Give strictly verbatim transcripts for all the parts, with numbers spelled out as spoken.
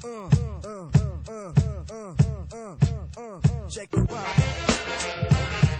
Check it out.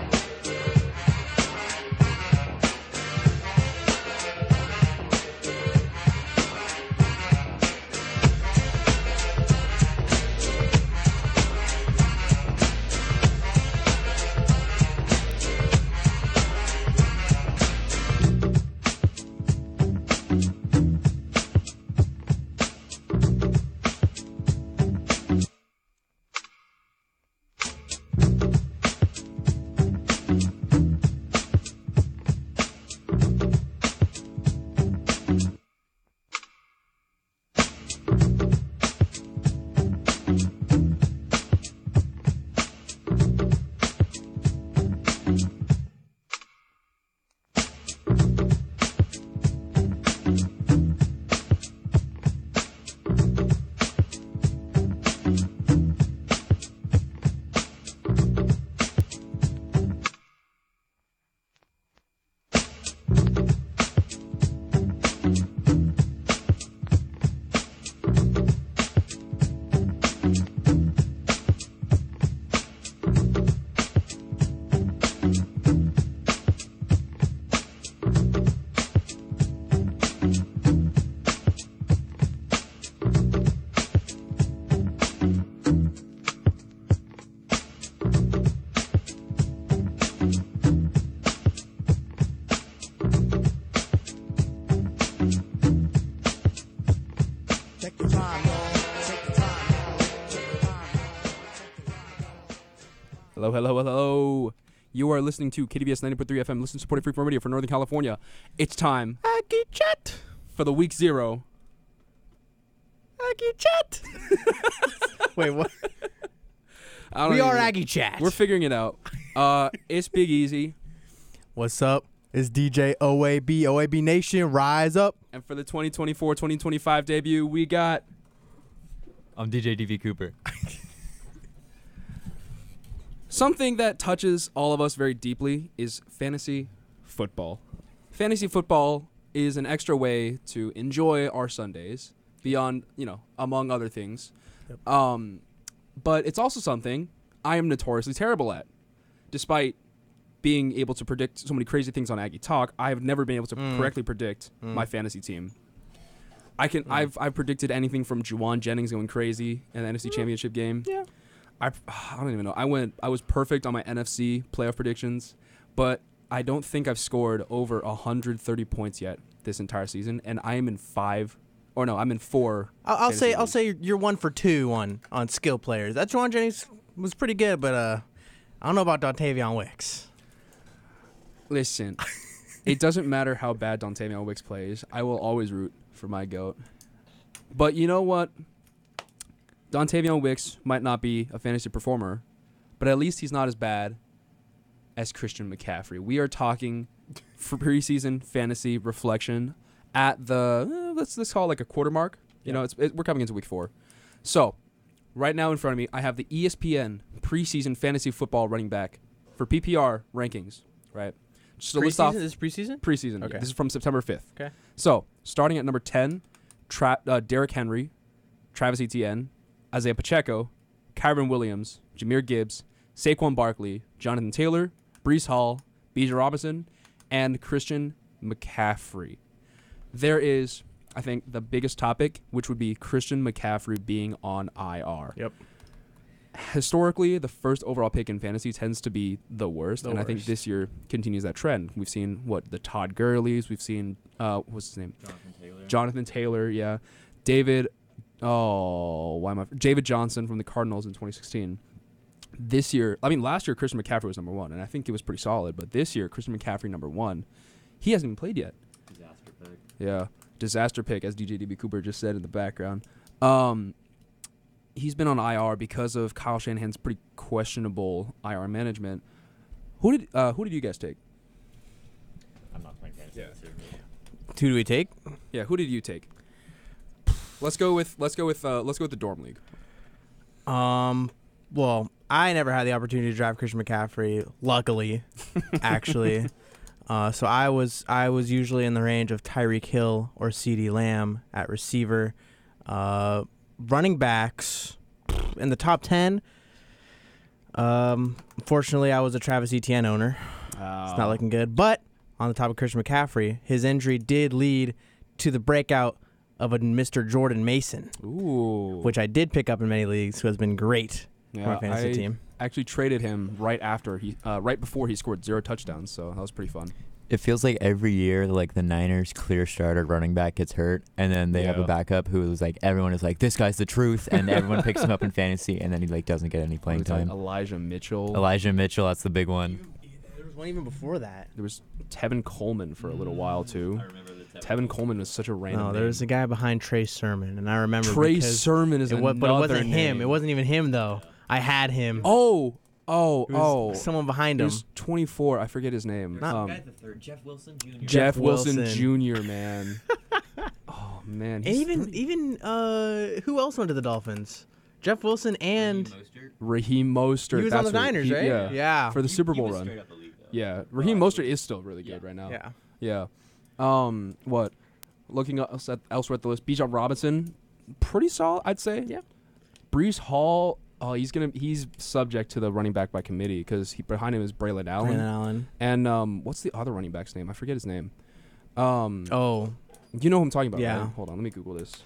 Take your time, y'all. Take your time, y'all. Take your time, y'all. Take your time, y'all. Hello, hello, hello. You are listening to K D B S ninety point three F M, listen supported Freeform Radio for Northern California. It's time Aggie Chat for the week zero. Aggie Chat. Wait, what? I don't We are even- Aggie Chat. We're figuring it out. Uh, it's Big Easy. What's up? It's D J O A B, O A B Nation, rise up. And for the twenty twenty-four twenty twenty-five debut, we got I'm D J D V Cooper. something that touches all of us very deeply is fantasy football. Fantasy football is an extra way to enjoy our Sundays beyond, you know, among other things. Yep. Um, but it's also something I am notoriously terrible at. Despite being able to predict so many crazy things on Aggie Talk, I have never been able to Mm. correctly predict Mm. my fantasy team. I can Mm. I've I've predicted anything from Juwan Jennings going crazy in the N F C Championship game. Yeah. I I don't even know. I went I was perfect on my N F C playoff predictions, but I don't think I've scored over one hundred thirty points yet this entire season, and I am in five or no, I'm in four. I'll, I'll fantasy say I'll leagues. say you're one for two on on skill players. That Juwan Jennings was pretty good, but uh, I don't know about Dontavion Wicks. Listen, it doesn't matter how bad Dontavion Wicks plays. I will always root for my GOAT. But you know what? Dontavion Wicks might not be a fantasy performer, but at least he's not as bad as Christian McCaffrey. We are talking for preseason fantasy reflection at the eh, let's let's call it like a quarter mark. You Yeah. know, it's it, we're coming into week four. So, right now in front of me, I have the E S P N preseason fantasy football running back for P P R rankings. Right. Just to list off Preseason? This is preseason? preseason. yeah. Okay. This is from September fifth. Okay. So, starting at number ten, Tra- uh, Derrick Henry, Travis Etienne, Isaiah Pacheco, Kyron Williams, Jahmyr Gibbs, Saquon Barkley, Jonathan Taylor, Breece Hall, Bijan Robinson, and Christian McCaffrey. There is, I think, the biggest topic, which would be Christian McCaffrey being on I R. Yep. Historically, the first overall pick in fantasy tends to be the worst, The and I think worst. this year continues that trend. We've seen what the Todd Gurleys, we've seen uh, what's his name, Jonathan Taylor. Jonathan Taylor, yeah, David, oh, why am I, David Johnson from the Cardinals in twenty sixteen. This year, I mean, last year Christian McCaffrey was number one, and I think it was pretty solid. But this year, Christian McCaffrey number one, he hasn't even played yet. Disaster pick. Yeah, disaster pick, as D J D B Cooper just said in the background. Um, he's been on I R because of Kyle Shanahan's pretty questionable I R management. Who did uh, who did you guys take? I'm not playing fantasy Yeah. this year. Who do we take? Yeah, who did you take? Let's go with let's go with uh, let's go with the dorm league. Um, well, I never had the opportunity to drive Christian McCaffrey. Luckily, actually, uh, so I was I was usually in the range of Tyreek Hill or CeeDee Lamb at receiver. Uh, running backs in the top ten. Um, unfortunately, I was a Travis Etienne owner. It's not looking good. But on the top of Christian McCaffrey, his injury did lead to the breakout of a Mister Jordan Mason, Ooh. which I did pick up in many leagues, who has been great yeah, for my fantasy I team. actually traded him right after he, uh, right before he scored zero touchdowns. So that was pretty fun. It feels like every year, like the Niners' clear starter running back gets hurt, and then they have Yeah. a backup who is like everyone is like, this guy's the truth, and everyone picks him up in fantasy, and then he like doesn't get any playing It was like time. Elijah Mitchell. Elijah Mitchell, that's the big one. There was one even before that. There was Tevin Coleman for a little while too. remember the Tevin Coleman was such a random. No, there was a guy behind Trey Sermon, and I remember Trey because Sermon is it wa- another but it wasn't him. name. It wasn't even him though. I had him. Oh, oh, It was oh. someone behind him. There's twenty-four. I forget his name. Not- Um, the third, Jeff Wilson Junior Jeff, Jeff Wilson, Wilson. Junior Man. oh man. And he's even pretty- even uh, who else went to the Dolphins? Jeff Wilson and Raheem Mostert. he was on that's the what- Niners, he- right? Yeah. yeah. For the Super Bowl run. Yeah. Raheem Mostert is still really good right now. yeah. Yeah. Um. What? Looking else at, elsewhere at the list, Bijan Robinson, pretty solid, I'd say. Yeah. Brees Hall. Oh, he's gonna. He's subject to the running back by committee because he behind him is Braylon Allen. Brandon Allen. And um, what's the other running back's name? I forget his name. Um, Oh, you know who I'm talking about, yeah. right? Hold on, let me Google this.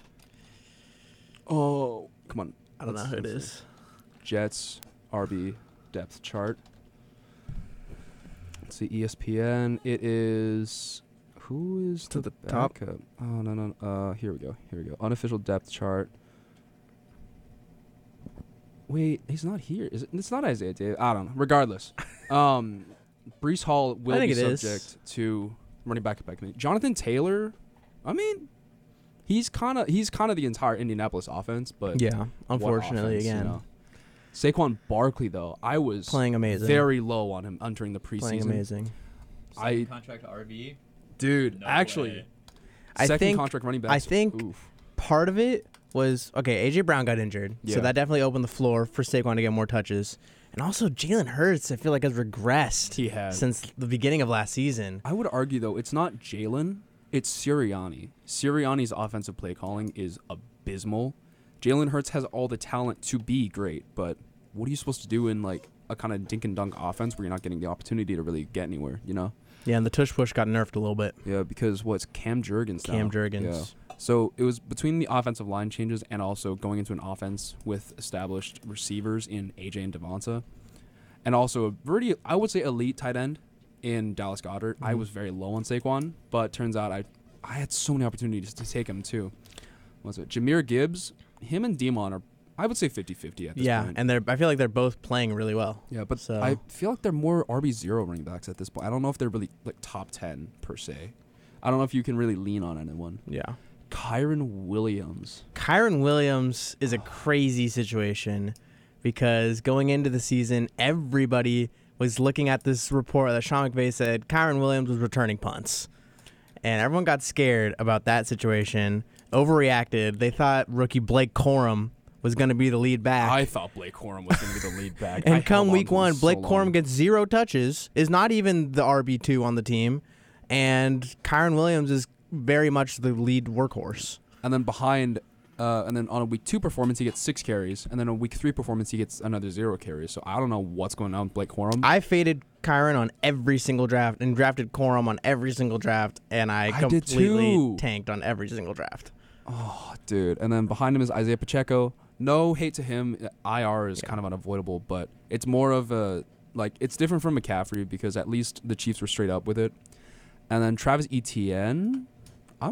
Oh, come on. I don't know Let's- who it let's is. see. Jets R B depth chart. Let's see, E S P N. It is who is To the the top. backup? Oh no no. Uh, here we go. Here we go. Unofficial depth chart. Wait, he's not here. Is it? It's not Isaiah Davis. I don't know. Regardless, um, Brees Hall will I think be it is. subject to running back by committee. Jonathan Taylor. I mean, he's kind of he's kind of the entire Indianapolis offense, but Yeah, what unfortunately, offense, you again, know? Saquon Barkley though, I was playing amazing. very low on him entering the playing preseason. amazing. I contract to R B. dude, No actually, way. I second think- contract running back. I think oof. Part of it was okay. A J Brown got injured, Yeah. so that definitely opened the floor for Saquon to get more touches. And also, Jalen Hurts, I feel like has regressed he has. since the beginning of last season. I would argue though, it's not Jalen, it's Sirianni. Sirianni's offensive play calling is abysmal. Jalen Hurts has all the talent to be great, but what are you supposed to do in like a kind of dink and dunk offense where you're not getting the opportunity to really get anywhere? You know? Yeah, and the tush push got nerfed a little bit. Yeah, because what's Cam Jurgens now? Cam Jurgens. Yeah. So it was between the offensive line changes and also going into an offense with established receivers in A J and Devonta, and also a pretty, I would say, elite tight end in Dallas Goedert. I Mhm. was very low on Saquon, but turns out I I had so many opportunities to take him too. What was it Jahmyr Gibbs? Him and Demon are, I would say, fifty-fifty at this Yeah, point. and they're. I feel like they're both playing really well. yeah, but so- I feel like they're more R B zero running backs at this point. I don't know if they're really like top ten per se. I don't know if you can really lean on anyone. Yeah. Kyron Williams. Kyron Williams is a crazy situation because going into the season, everybody was looking at this report that Sean McVay said Kyron Williams was returning punts. And everyone got scared about that situation, overreacted. They thought rookie Blake Corum was going to be the lead back. I thought Blake Corum was going to be the lead back. I and held come on week to him one, so Blake long. Corum gets zero touches, is not even the R B two on the team, and Kyron Williams is very much the lead workhorse. And then behind, uh, and then on a week two performance, he gets six carries. And then on a week three performance, he gets another zero carries. So I don't know what's going on with Blake Corum. I faded Kyron on every single draft and drafted Corum on every single draft, and I, I did completely too. tanked on every single draft. oh, dude. And then behind him is Isaiah Pacheco. No hate to him. I R is Yeah. kind of unavoidable, but it's more of a, like, it's different from McCaffrey because at least the Chiefs were straight up with it. And then Travis Etienne, I'm,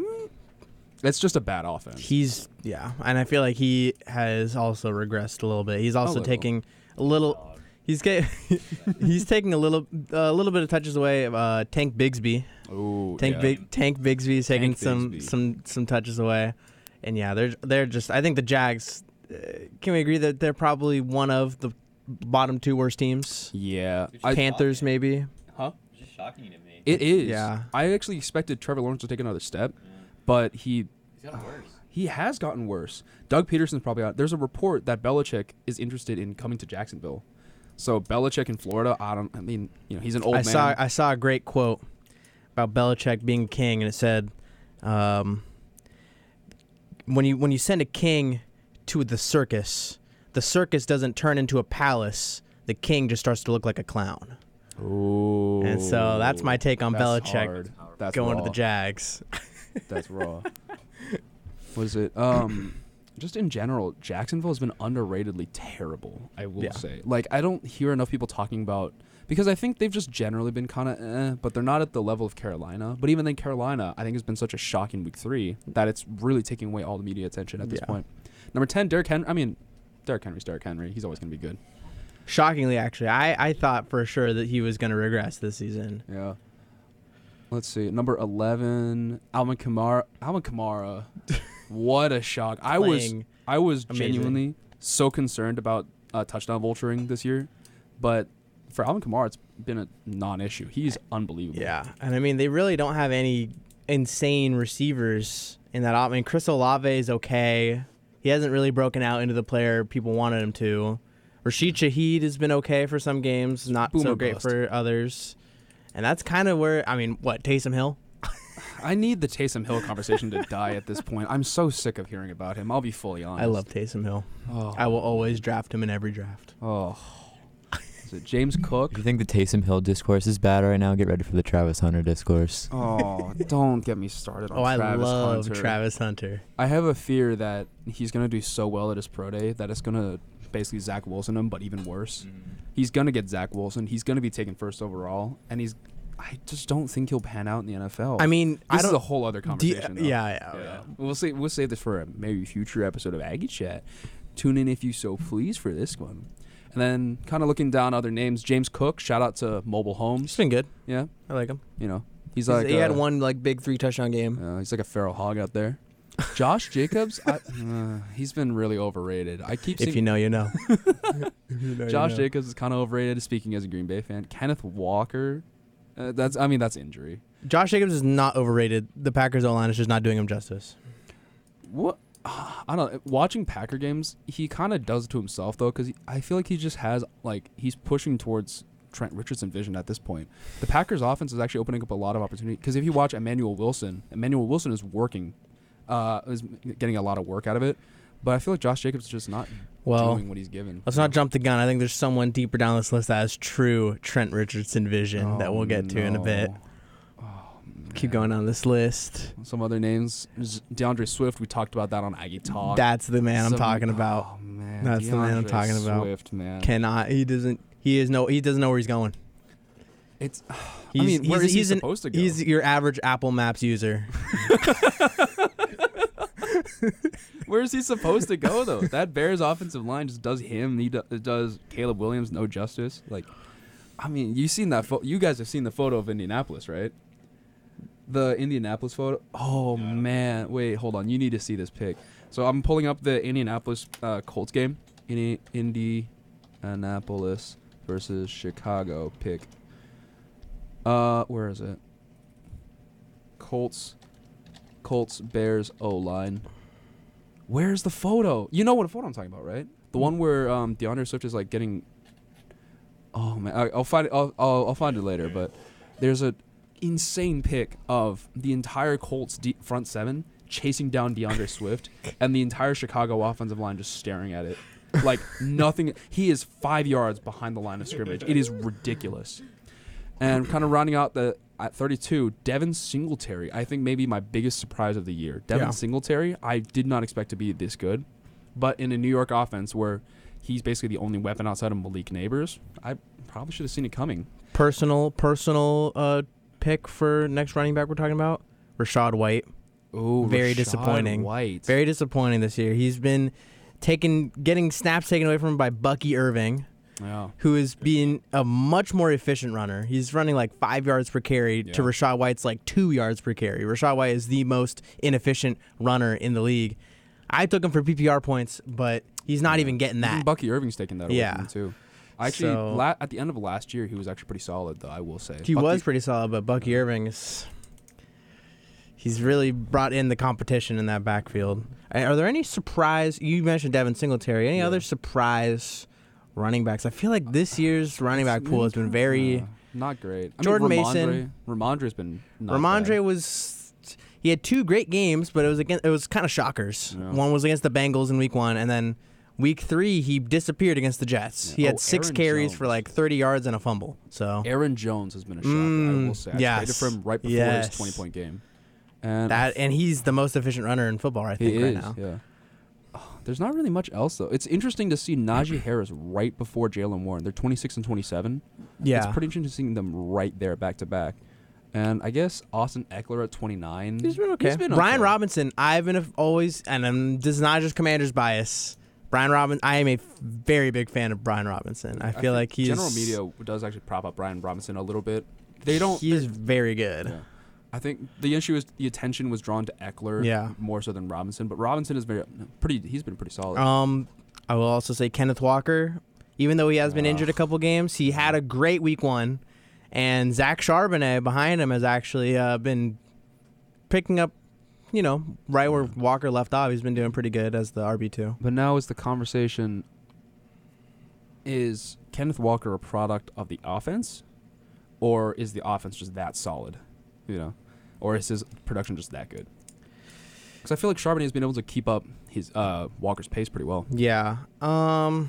it's just a bad offense. He's yeah, and I feel like he has also regressed a little bit. He's also little. taking a little. He's get, he's taking a little a little bit of touches away. Uh, Tank Bigsby, Ooh, Tank yeah. Big Tank Bigsby is taking Tank some Bigsby. some some touches away, and yeah, they're they're just. I think the Jags. Uh, can we agree that they're probably one of the bottom two worst teams? Yeah. Which I, Panthers maybe. huh? It's just shocking to me. It is. Yeah. I actually expected Trevor Lawrence to take another step, but he He's gotten worse. he has gotten worse. Doug Peterson's probably out. There's a report that Belichick is interested in coming to Jacksonville. So Belichick in Florida, I don't I mean, you know, he's an old I man. saw I saw a great quote about Belichick being king, and it said, um, "When you when you send a king to the circus, the circus doesn't turn into a palace. The king just starts to look like a clown. Ooh. And so that's my take on That's Belichick hard. That's going raw. to the Jags. That's raw. Was it? Um, just in general, Jacksonville has been underratedly terrible. I will Yeah. say. Like, I don't hear enough people talking about because I think they've just generally been kind of, eh, but they're not at the level of Carolina. But even then, Carolina, I think, has been such a shocking week three that it's really taking away all the media attention at this Yeah. point. Number ten, Derrick Henry. I mean, Derrick Henry's Derrick Henry. He's always going to be good. Shockingly, actually, I, I thought for sure that he was going to regress this season. Yeah. Let's see. Number eleven, Alvin Kamara. Alvin Kamara. What a shock. I was Playing I was amazing. genuinely so concerned about uh, touchdown vulturing this year. But for Alvin Kamara, it's been a non-issue. He's unbelievable. Yeah, and I mean they really don't have any insane receivers in that. I mean Chris Olave is okay. He hasn't really broken out into the player people wanted him to. Rashid Shaheed has been okay for some games, not Boomer so great bust. for others. And that's kind of where I mean, what Taysom Hill? I need the Taysom Hill conversation to die at this point. I'm so sick of hearing about him. I'll be fully honest. I love Taysom Hill. Oh, I will always draft him in every draft. oh. Is it James Cook? If you think the Taysom Hill discourse is bad right now, get ready for the Travis Hunter discourse. Oh, don't get me started on Oh, I Travis love Hunter. Travis Hunter. I have a fear that he's going to do so well at his pro day that it's going to basically Zach Wilson him, but even worse. He's going to get Zach Wilson. He's going to be taken first overall, and he's. I just don't think he'll pan out in the N F L. I mean, this I is don't. a whole other do you- conversation. though. yeah, yeah, Yeah. yeah. We'll say we'll save this for a maybe future episode of Aggie Chat. Tune in if you so please for this one. And then kind of looking down other names, James Cook. Shout out to Mobile He's Homes. been good. Yeah, I like him. you know he's, He's- like he had uh, one like big three touchdown game. Uh, he's like a feral hog out there. Josh Jacobs, I, uh, he's been really overrated. I keep If seeing you know, you know. Josh Jacobs is kind of overrated. Speaking as a Green Bay fan, Kenneth Walker, uh, that's I mean that's injury. Josh Jacobs is not overrated. The Packers O-line is just not doing him justice. What I don't know. Watching Packer games, he kind of does it to himself though, because I feel like he just has like he's pushing towards Trent Richardson vision at this point. The Packers offense is actually opening up a lot of opportunity because if you watch Emmanuel Wilson, Emmanuel Wilson is working, uh, is getting a lot of work out of it. But I feel like Josh Jacobs is just not Well, doing what he's given. let's not jump the gun. I think there's someone deeper down this list that has true Trent Richardson vision that Oh, we'll get to in a bit. no. Keep going on this list. Some other names, Z- DeAndre Swift. We talked about that on Aggie Talk. That's the man I'm Some- talking about. Oh, man. That's the man I'm DeAndre talking about. Swift, man. Cannot. He doesn't. He is no. He doesn't know where he's going. It's. He's, I mean, where he's, is he he's an- supposed to go? He's your average Apple Maps user. Where is he supposed to go though? That Bears offensive line just does him. He do, does Caleb Williams no justice. Like, I mean, you seen that? Fo- you guys have seen the photo of Indianapolis, right? The Indianapolis photo. Oh man, wait, hold on. You need to see this pic. So I'm pulling up the Indianapolis uh, Colts game. Indi- Indianapolis versus Chicago pick. Uh, where is it? Colts, Colts Bears O line. Where's the photo? You know what photo I'm talking about, right? The one where um, DeAndre Swift is like getting. Oh man, I, I'll find it. I'll, I'll I'll find it later. But there's a insane pic of the entire Colts de- front seven chasing down DeAndre Swift, and the entire Chicago offensive line just staring at it, like nothing. He is five yards behind the line of scrimmage. It is ridiculous. And kind of rounding out the at thirty-two, Devin Singletary. I think maybe my biggest surprise of the year. Devin Yeah. Singletary, I did not expect to be this good, but in a New York offense where he's basically the only weapon outside of Malik Neighbors, I probably should have seen it coming. Personal, personal uh, pick for next running back we're talking about, Rashad White. Oh, Very disappointing. White. Very disappointing this year. He's been taken, getting snaps taken away from him by Bucky Irving, Yeah. who is being a much more efficient runner. He's running like five yards per carry to Yeah. Rashad White's like two yards per carry. Rashad White is the most inefficient runner in the league. I took him for P P R points, but he's not Yeah. even getting Even that. Bucky Irving's taking that away Yeah. from him too. Actually, So- la- at the end of last year, he was actually pretty solid, though. I will say He Bucky- was pretty solid, but Bucky Irving is. He's really brought in the competition in that backfield. Uh, Are there any surprise? You mentioned Devin Singletary. Any Yeah. other surprise running backs? I feel like this year's running back pool has been very. Uh, not great. I Jordan mean, Mason. Ramondre, Ramondre's been not Ramondre bad. was. he had two great games, but it was against, it was kind of shockers. Yeah. One was against the Bengals in week one, and then week three he disappeared against the Jets. Yeah. He had Oh, six Aaron carries Jones. for like thirty yards and a fumble. So Aaron Jones has been a shocker. I Mm, will say. I yes. traded for him right before Yes. his twenty-point game. And that and he's the most efficient runner in football, I he think, right is. now. Yeah. Oh, there's not really much else though. It's interesting to see Najee Harris right before Jalen Warren. They're twenty-six and twenty-seven. Yeah. It's pretty interesting seeing them right there back to back. And I guess Austin Eckler at twenty-nine. He's been okay. He's been Brian okay. Robinson, I've been a- always, and um, this is not just Commander's bias. Brian Robinson, I am a f- very big fan of Brian Robinson. I feel think like he's general media does actually prop up Brian Robinson a little bit. They don't. He's they- very good. yeah. I think the issue is the attention was drawn to Eckler Yeah. more so than Robinson, but Robinson is very pretty. He's been pretty solid. Um, I will also say Kenneth Walker, even though he has been injured a Ugh. couple games, he had a great week one, and Zach Charbonnet behind him has actually uh, been picking up, you know, right where Walker left off. He's been doing pretty good as the R B two. But now is the conversation: is Kenneth Walker a product of the offense, or is the offense just that solid? You know, or is his production just that good? Because I feel like Charbonnet has been able to keep up his uh, Walker's pace pretty well. Yeah. Um.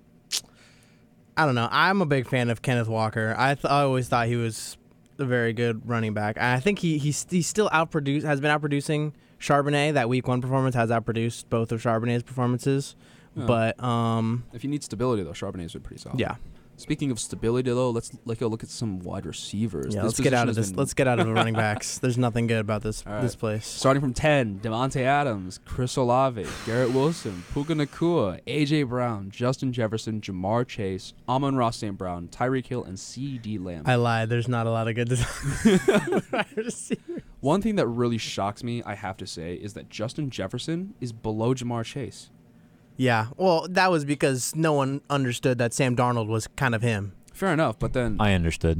I don't know. I'm a big fan of Kenneth Walker. I, th- I always thought he was a very good running back. And I think he he's, he's still outproduced has been outproducing Charbonnet. That week one performance has outproduced both of Charbonnet's performances. Yeah. But um, If you need stability, though, Charbonnet's been pretty solid. yeah, Speaking of stability, though, let's like go look at some wide receivers. yeah. This Let's get out position of has this. been- Let's get out of the running backs. There's nothing good about this All right. this place. Starting from ten, Devontae Adams, Chris Olave, Garrett Wilson, Puka Nakua, A J. Brown, Justin Jefferson, Jamar Chase, Amon-Ra Saint Brown, Tyreek Hill, and C D. Lamb. I lied. There's not a lot of good. wide receivers. One thing that really shocks me, I have to say, is that Justin Jefferson is below Jamar Chase. Yeah. Well, that was because no one understood that Sam Darnold was kind of him. Fair enough, but then I understood.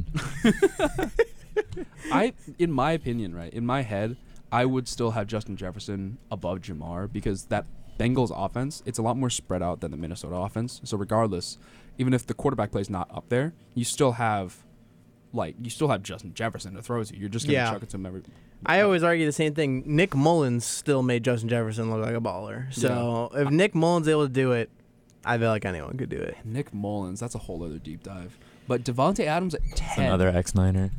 I, in my opinion, right, in my head, I would still have Justin Jefferson above Jamar because that Bengals offense, it's a lot more spread out than the Minnesota offense. So regardless, even if the quarterback play is not up there, you still have, like, you still have Justin Jefferson to throw to. You're just going to Yeah. chuck it to him every. I always argue the same thing. Nick Mullins still made Justin Jefferson look like a baller. So if Nick Mullins able to do it, I feel like anyone could do it. Nick Mullins, that's a whole other deep dive. But Devontae Adams at ten. Another X-Niner.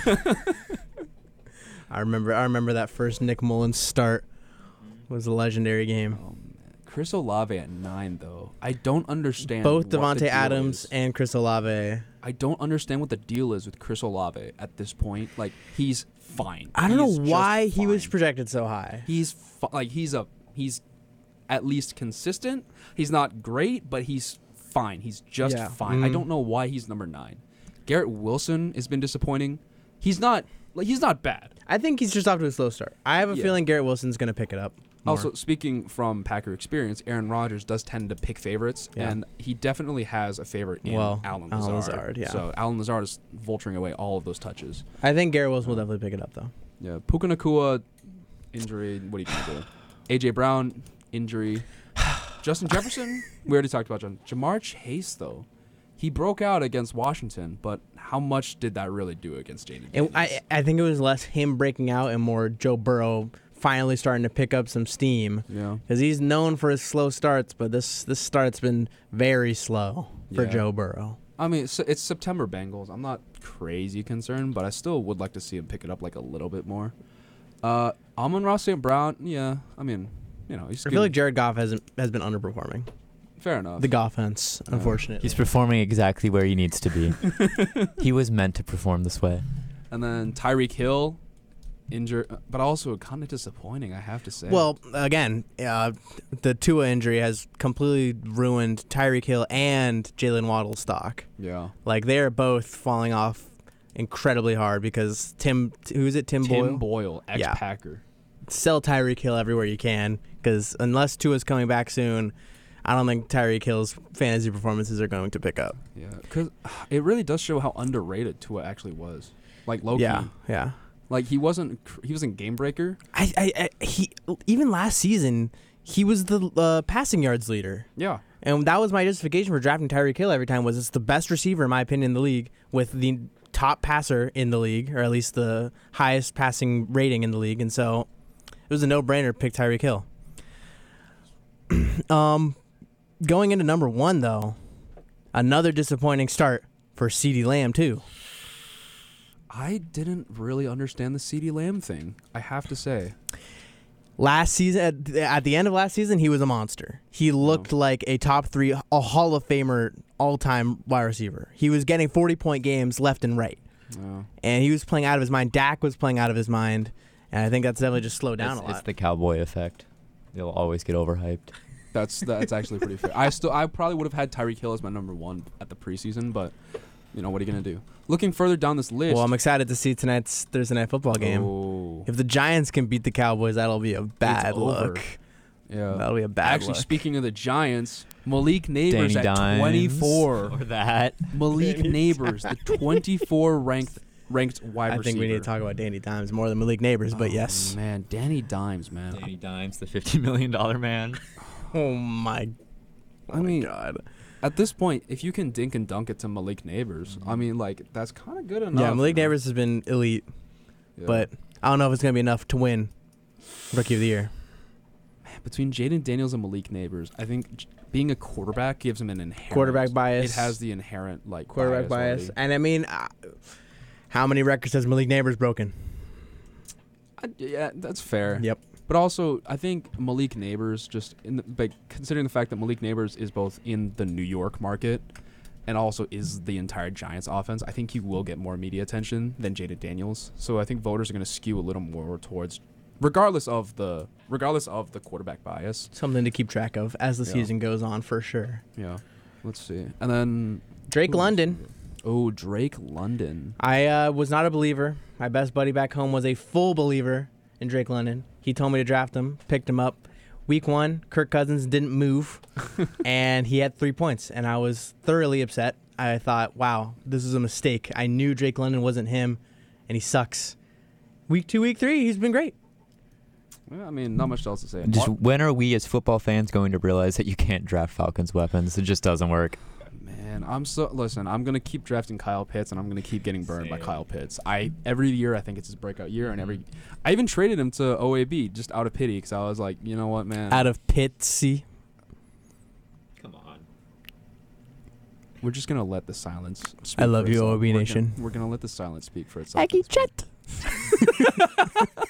I remember. I remember that first Nick Mullins start was a legendary game. Oh, man. Chris Olave at nine, though. I don't understand. Both what the Devontae deal Adams is. and Chris Olave. I don't understand what the deal is with Chris Olave at this point. Like, he's fine. I don't He's know just why he was fine. projected so high. He's fi- like he's a he's at least consistent. He's not great, but he's fine. He's just Yeah. fine. I Mhm. don't know why he's number nine. Garrett Wilson has been disappointing. He's not like he's not bad. I think he's just off to a slow start. I have a Yeah. feeling Garrett Wilson's going to pick it up. more. Also, speaking from Packer experience, Aaron Rodgers does tend to pick favorites, Yeah. and he definitely has a favorite in Well, Allen Allen Lazard. Lazard, yeah. So Allen Lazard is vulturing away all of those touches. I think Garrett Wilson will definitely pick it up, though. Yeah, Puka Nakua, injury. What are you gonna do? A J Brown, injury. Justin Jefferson, we already talked about John. Jamar Chase, though, he broke out against Washington, but how much did that really do against Jaden And Daniels? I, I think it was less him breaking out and more Joe Burrow finally starting to pick up some steam. yeah, Because he's known for his slow starts, but this this start's been very slow for Yeah. Joe Burrow. I mean, it's, it's September Bengals. I'm not crazy concerned, but I still would like to see him pick it up like a little bit more. Uh, Amon-Ra Saint Brown, yeah, I mean, you know, he's I feel like Jared Goff hasn't has been underperforming. fair enough. The Goffense, Yeah. unfortunately. He's performing exactly where he needs to be. He was meant to perform this way. And then Tyreek Hill, injured, but also kind of disappointing, I have to say. Well, again, uh, the Tua injury has completely ruined Tyreek Hill and Jalen Waddle's stock. yeah. Like they're both falling off incredibly hard because Tim, who is it? Tim, Tim Boyle. Boyle, Yeah. ex-Packer. Sell Tyreek Hill everywhere you can because unless Tua's coming back soon, I don't think Tyreek Hill's fantasy performances are going to pick up. Yeah, because it really does show how underrated Tua actually was. Like low Yeah, key. yeah. Like he wasn't cr- he wasn't game breaker. I, I, I, he even last season he was the uh, passing yards leader, Yeah. and that was my justification for drafting Tyreek Hill every time. Was it's the best receiver in my opinion in the league with the top passer in the league, or at least the highest passing rating in the league, and so was a no-brainer to pick Tyreek Hill. um, going into number one, though, another disappointing start for CeeDee Lamb, too. I didn't really understand the CeeDee Lamb thing, I have to say. Last season, at, at the end of last season, he was a monster. He looked like a top three, a Hall of Famer, all-time wide receiver. He was getting forty-point games left and right. No. And he was playing out of his mind. Dak was playing out of his mind. And I think that's definitely just slowed down it's, a lot. it's the cowboy effect. They'll always get overhyped. That's that's actually pretty fair. I still I probably would have had Tyreek Hill as my number one at the preseason, but you know what are you gonna do? Looking further down this list. Well, I'm excited to see tonight's Thursday night football game. Oh, If the Giants can beat the Cowboys, that'll be a bad over. look. yeah. That'll be a bad Actually, look. speaking of the Giants, Malik Neighbors Danny at Dimes. twenty-four. Or that. Malik Danny Neighbors, the twenty-four ranked ranked wide I receiver. think we need to talk about Danny Dimes more than Malik Neighbors, but Oh, yes. man, Danny Dimes, man. Danny Dimes, the fifty million dollars man. Oh my, oh I my mean, God. At this point, if you can dink and dunk it to Malik Neighbors, I mean, like that's kind of good enough. Yeah, Malik you know? Neighbors has been elite, Yeah. but I don't know if it's going to be enough to win Rookie of the Year. between Jaden Daniels and Malik Neighbors, I think j- being a quarterback gives him an inherent Quarterback bias. It has the inherent like Quarterback bias. bias. And I mean, uh, how many records has Malik Neighbors broken? already. I- yeah, that's fair. Yep. But also, I think Malik Neighbors, just in the, like, considering the fact that Malik Neighbors is both in the New York market and also is the entire Giants offense, I think he will get more media attention than Jaden Daniels. So I think voters are going to skew a little more towards, regardless of the regardless of the quarterback bias. Something to keep track of as the Yeah. season goes on, for sure. Yeah, let's see. And then Drake Ooh. London. oh, Drake London. I uh, was not a believer. My best buddy back home was a full believer in Drake London. He told me to draft him, picked him up. Week one, Kirk Cousins didn't move, and he had three points, and I was thoroughly upset. I thought, wow, this is a mistake. I knew Drake London wasn't him, and he sucks. Week two, week three, he's been great. Well, I mean, not much else to say. Just Mar- when are we as football fans going to realize that you can't draft Falcons weapons? It just doesn't work. Man, I'm so listen. I'm gonna keep drafting Kyle Pitts, and I'm gonna keep getting burned by Same. Kyle Pitts. I every year I think it's his breakout year, and every I even traded him to O A B just out of pity because I was like, you know what, man, Out of Pitsy. Come on. we're just gonna let the silence. Speak I love for you, itself. O A B We're Nation. Gonna, we're gonna let the silence speak for itself. Aggie at this point. Chet.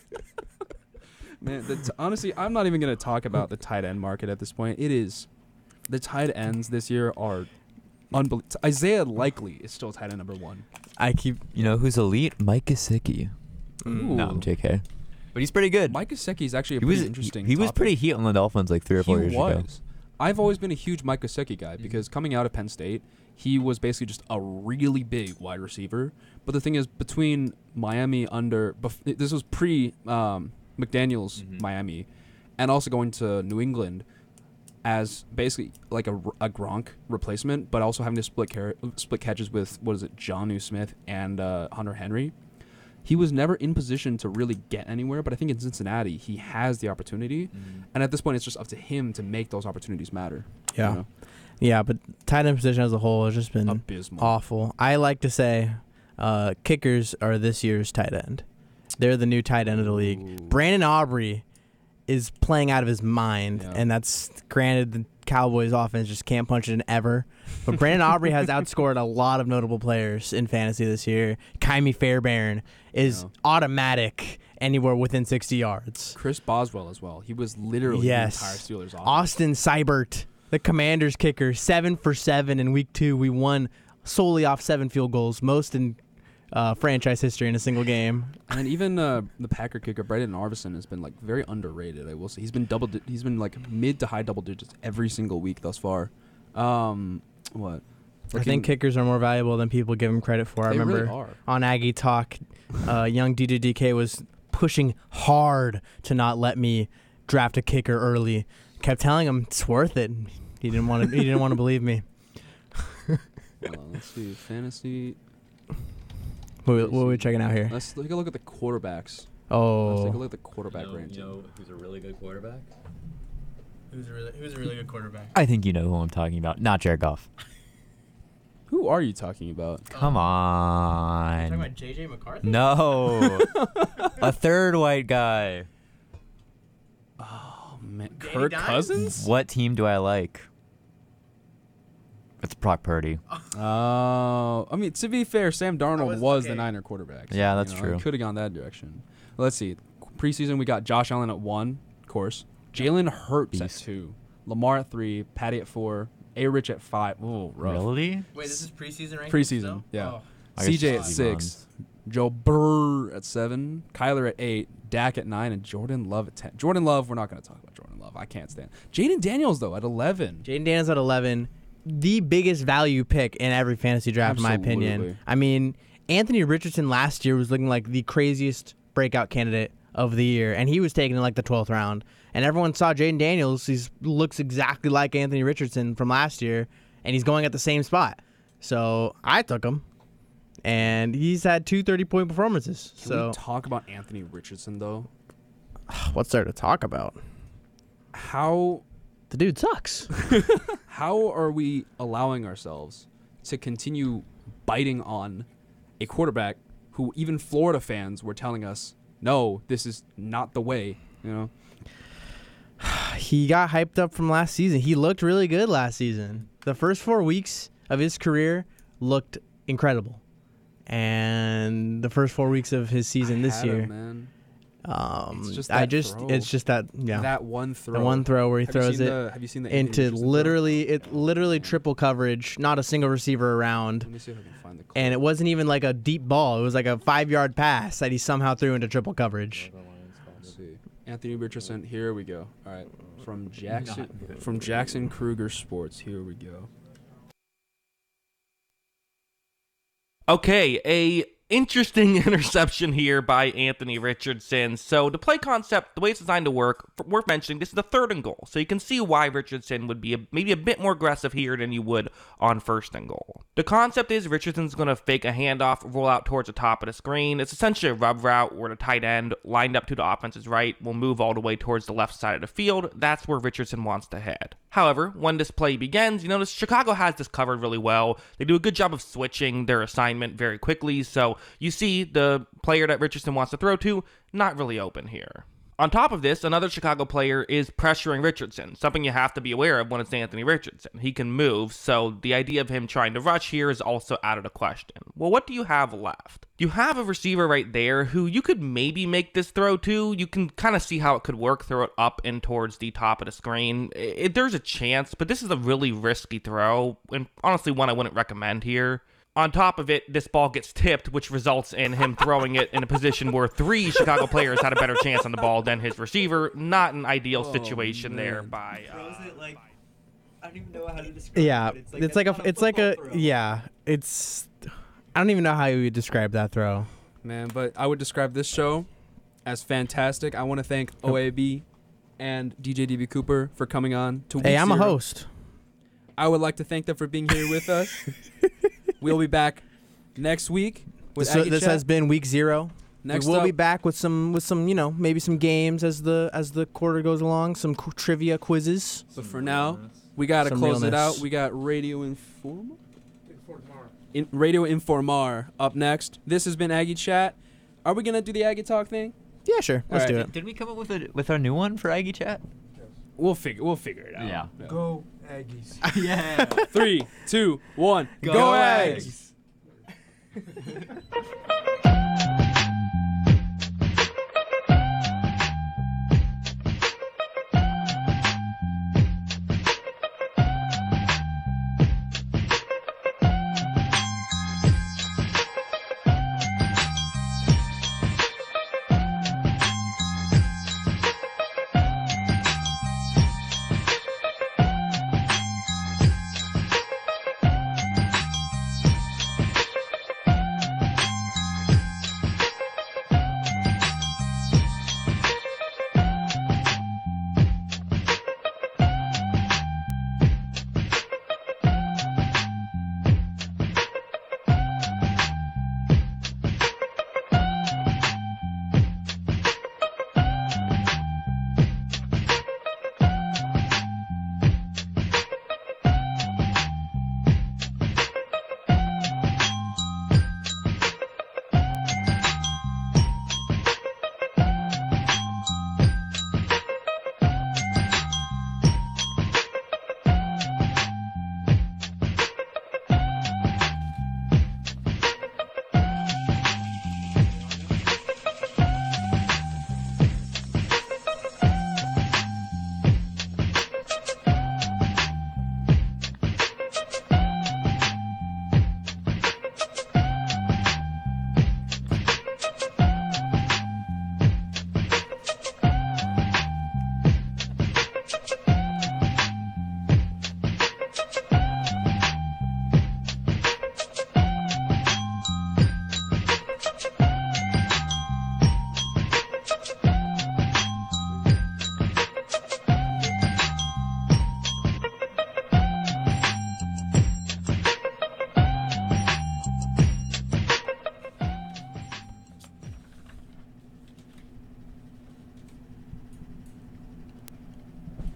Man, the t- honestly, I'm not even gonna talk about the tight end market at this point. It is the tight ends this year are unbelievable. Isaiah Likely is still tight end number one. I keep. You know who's elite? Mike Gesicki. Ooh. No, I'm J K. But he's pretty good. Mike Gesicki is actually a he pretty was interesting. He, he was topic. pretty heat on the Dolphins like three or four he years was. ago. I've always been a huge Mike Gesicki guy because coming out of Penn State, he was basically just a really big wide receiver. But the thing is, between Miami under bef- this was pre um, McDaniel's Mhm. Miami, and also going to New England as basically like a, a Gronk replacement, but also having to split car- split catches with what is it, Jonnu Smith and uh, Hunter Henry. He was never in position to really get anywhere, but I think in Cincinnati he has the opportunity, and at this point it's just up to him to make those opportunities matter. you Yeah. know? Yeah, but tight end position as a whole has just been Abysmal. awful. I like to say uh, kickers are this year's tight end. They're the new tight end of the league. Ooh. Brandon Aubrey is playing out of his mind, Yeah. and that's granted the Cowboys offense just can't punch it in ever. But Brandon Aubrey has outscored a lot of notable players in fantasy this year. Kyrie Fairbairn is Yeah. automatic anywhere within sixty yards. Chris Boswell as well. He was literally Yes. the entire Steelers offense. Austin Seibert, the Commanders kicker, seven for seven in week two. We won solely off seven field goals, most in uh, franchise history in a single game. And then even uh, the Packer kicker Brandon Arvison has been like very underrated. I will say he's been double. Di- he's been like mid to high double digits every single week thus far. Um, what? I Looking- think kickers are more valuable than people give them credit for. I they remember really are. on Aggie Talk, uh, young D J D K was pushing hard to not let me draft a kicker early. Kept telling him it's worth it. He didn't want to. He didn't want to believe me. Uh, let's see fantasy. What, what are we checking out here? Let's take a look at the quarterbacks. Let's take a Oh, look at the quarterback range. who's a really good quarterback? who's a really who's a really good quarterback? I think you know who I'm talking about. Not Jared Goff. Who are you talking about? Come on. J J McCarthy? No. A third white guy. man, Kirk Dimes? Cousins? What team do I like? It's Brock Purdy. Oh, I mean, to be fair, Sam Darnold was, was- the okay. Niner quarterback. so, Yeah, that's you true. Could have gone that direction. Let's see. Preseason, we got Josh Allen at one, of course. Jalen Hurts at Beast. two. Lamar at three. Patty at four. A. Rich at five. Oh, rough. Really? Wait, this is preseason rankings? Preseason, still? yeah. Oh. I C J guess at he six. runs. Joe Burr at seven. Kyler at eight. Dak at nine. And Jordan Love at ten. Jordan Love, we're not going to talk about Jordan Love. I can't stand. Jaden Daniels, though, at eleven. Jaden Daniels at eleven, the biggest value pick in every fantasy draft, in my opinion. Absolutely. I mean, Anthony Richardson last year was looking like the craziest breakout candidate of the year, and he was taken in like the twelfth round. And everyone saw Jaden Daniels. He looks exactly like Anthony Richardson from last year, and he's going at the same spot. So I took him, and he's had two thirty-point performances. Can so we talk about Anthony Richardson, though? what's there to talk about? How The dude sucks. how are we allowing ourselves to continue biting on a quarterback who even Florida fans were telling us, no, this is not the way, you know? He got hyped up from last season. He looked really good last season. The first four weeks of his career looked incredible. And the first four weeks of his season I this had him, year, man. um, It's just I that just, throw. it's just that, yeah, That one throw. the one throw where he Have you throws seen it the- have you seen the Anthony into Richardson throw? literally, it literally triple coverage, not a single receiver around. Let me see if I can find the clip. And it wasn't even like a deep ball. It was like a five yard pass that he somehow threw into triple coverage. Let's see. Anthony Richardson. Here we go. All right, from Jackson from Jackson Kruger Sports. Here we go. Okay, a interesting interception here by Anthony Richardson. So the play concept, the way it's designed to work, f- worth mentioning, this is the third and goal. So you can see why Richardson would be a, maybe a bit more aggressive here than you would on first and goal. The concept is Richardson's going to fake a handoff, roll out towards the top of the screen. It's essentially a rub route where the tight end, lined up to the offense's right, will move all the way towards the left side of the field. That's where Richardson wants to head. However, when this play begins, you notice Chicago has this covered really well. They do a good job of switching their assignment very quickly, so you see the player that Richardson wants to throw to, not really open here. On top of this, another Chicago player is pressuring Richardson, something you have to be aware of when it's Anthony Richardson. He can move, so the idea of him trying to rush here is also out of the question. Well, what do you have left? You have a receiver right there who you could maybe make this throw to. You can kind of see how it could work, throw it up and towards the top of the screen. It, there's a chance, but this is a really risky throw, and honestly one I wouldn't recommend here. On top of it, this ball gets tipped, which results in him throwing it in a position where three Chicago players had a better chance on the ball than his receiver. Not an ideal situation there by... Uh, like I don't even know how to describe Yeah, it. it's like, it's like a, it's like a, yeah, it's. I don't even know how you would describe that throw. Man, but I would describe this show as fantastic. I want to thank O A B and D J D B Cooper for coming on to week Hey, I'm a zero. host. I would like to thank them for being here with us. We'll be back next week with This, Aggie this Chat. has been week zero. Next we will up, be back with some, with some, you know, maybe some games as the as the quarter goes along, some qu- trivia quizzes. but for now, we got to Some close it realness. out. We got Radio Informa? In, Radio Informar up next. This has been Aggie Chat. Are we going to do the Aggie Talk thing? Yeah, sure. Let's All do right. it. Didn't we come up with a with our new one for Aggie Chat? We'll figure we'll figure it out. Yeah. Go Aggies. Yeah. Three, two, one. Go, Go Ags!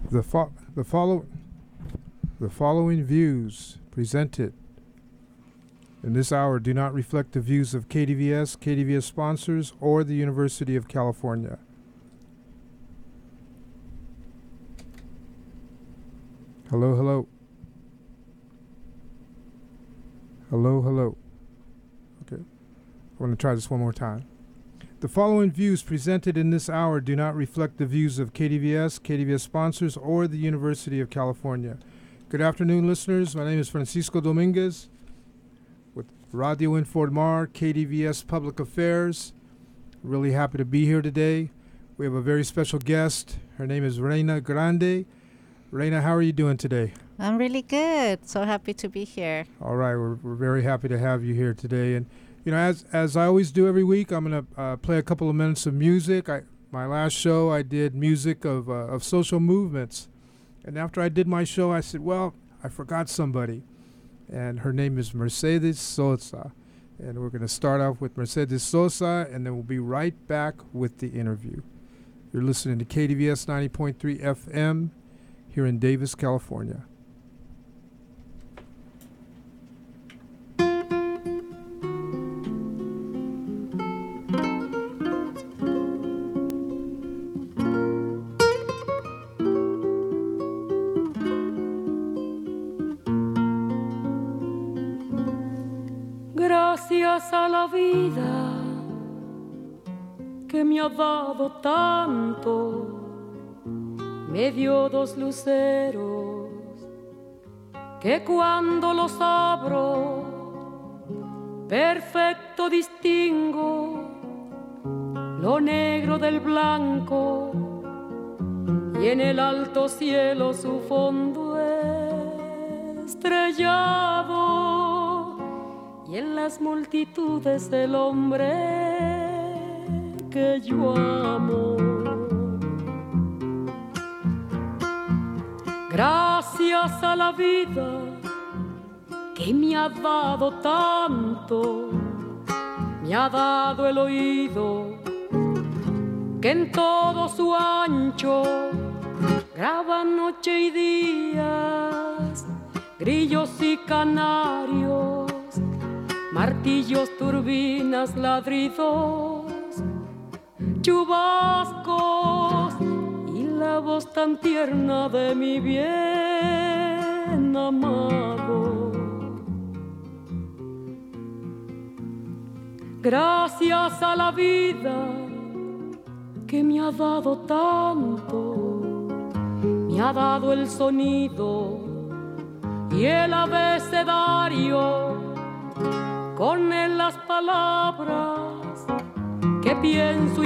The fo- the follow the following views presented in this hour do not reflect the views of K D V S, K D V S sponsors, or the University of California. Hello, hello. Hello, hello. Okay. I'm going to try this one more time. The following views presented in this hour do not reflect the views of K D V S, K D V S sponsors, or the University of California. Good afternoon, listeners. My name is Francisco Dominguez with Radio Informar, K D V S Public Affairs. Really happy to be here today. We have a very special guest. Her name is Reina Grande. Reina, how are you doing today? I'm really good. So happy to be here. All right, we're, we're very happy to have you here today. And you know, as as I always do every week, I'm gonna uh, play a couple of minutes of music. I my last show I did music of uh, of social movements, and after I did my show, I said, well, I forgot somebody, and her name is Mercedes Sosa, and we're gonna start off with Mercedes Sosa, and then we'll be right back with the interview. You're listening to K D V S ninety point three F M here in Davis, California. Gracias a la vida que me ha dado tanto, me dio dos luceros que cuando los abro perfecto distingo lo negro del blanco y en el alto cielo su fondo estrellado. Y en las multitudes del hombre que yo amo. Gracias a la vida que me ha dado tanto, me ha dado el oído que en todo su ancho graba noche y días, grillos y canarios, martillos, turbinas, ladridos, chubascos y la voz tan tierna de mi bien amado. Gracias a la vida que me ha dado tanto, me ha dado el sonido y el abecedario, con él las palabras que pienso y